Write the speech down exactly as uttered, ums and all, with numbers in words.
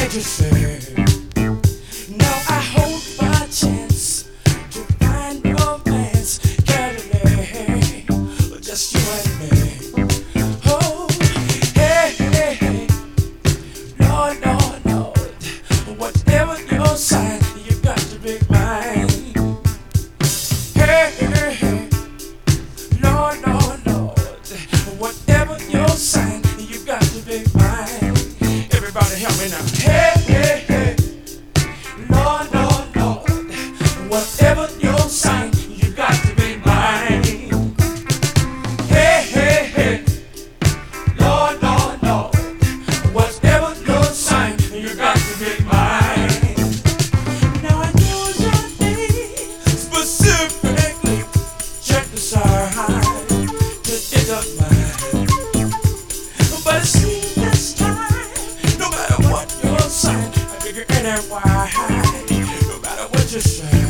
what you say. Now I hold my chance to find romance, Cadillac, just you and me. Oh, hey, hey, hey, Lord, Lord, Lord, whatever your sign, you got to be mine. Hey, hey, hey, Lord, Lord, Lord, whatever your sign, you got to be mine. Everybody help me now. Hey, hey, hey, Lord, Lord, Lord, whatever your sign, you got to be mine. Hey, hey, hey, Lord, Lord, Lord, whatever your sign, you got to be mine. Now I know your name specifically. Check the sign to dig up mine. But it seems this time, no matter what your sign, I figure it ain't why. No matter what you say.